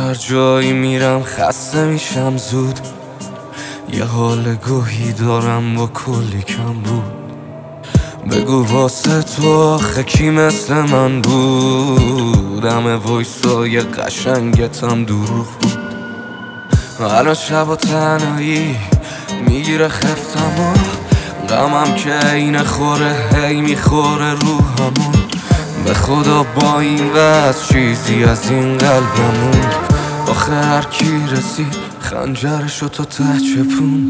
هر جایی میرم خسته میشم زود، یه حال گوهی دارم با کلی کم بود. بگو واسه تو آخه کی مثل من بود؟ همه وایسای قشنگتم دروغ بود. الان شب و تنهایی میگیره خفتم و غمم که اینه خوره هی میخوره روحمو. به خدا با این وضع چیزی از این قلبمون. آخه هر کی رسید خنجرشو تا ته چپوند.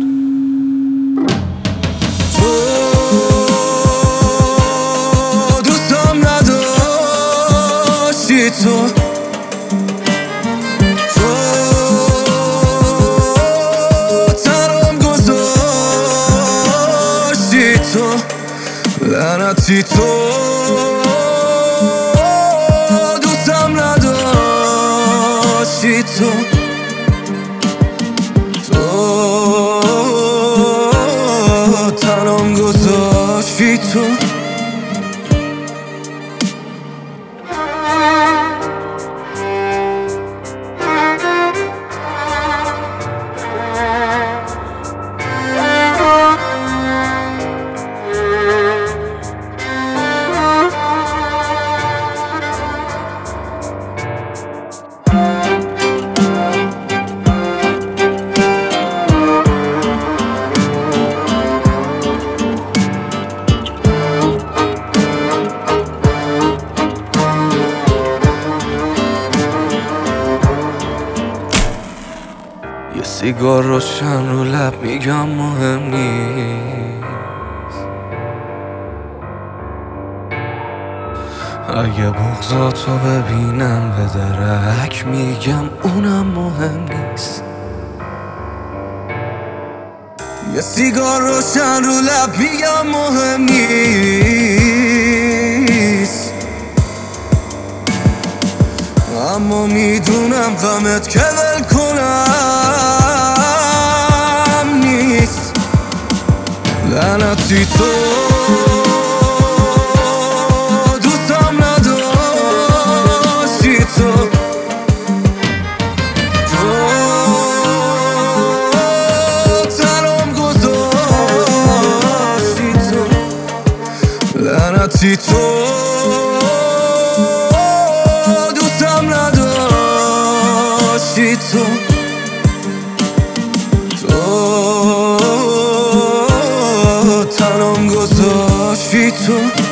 تو دوستم نداشتی، تو تنم گذاشتی، تو لعنتی، تو دوستم نداشتی، تو تنم گذاشتی، تو یه سیگار روشن رو لب میگم مهم نیست. اگه بغضاتو ببینم به درک میگم اونم مهم نیست. یه سیگار روشن رو لب میگم مهم نیست، اما میدونم غمت که ول کنم نیست. لعنتی، تو دوستم نداشتی، تو تنم گذاشتی، تو لعنتی، تو دوستم نداشتی، تو تنم گذاشتی، تو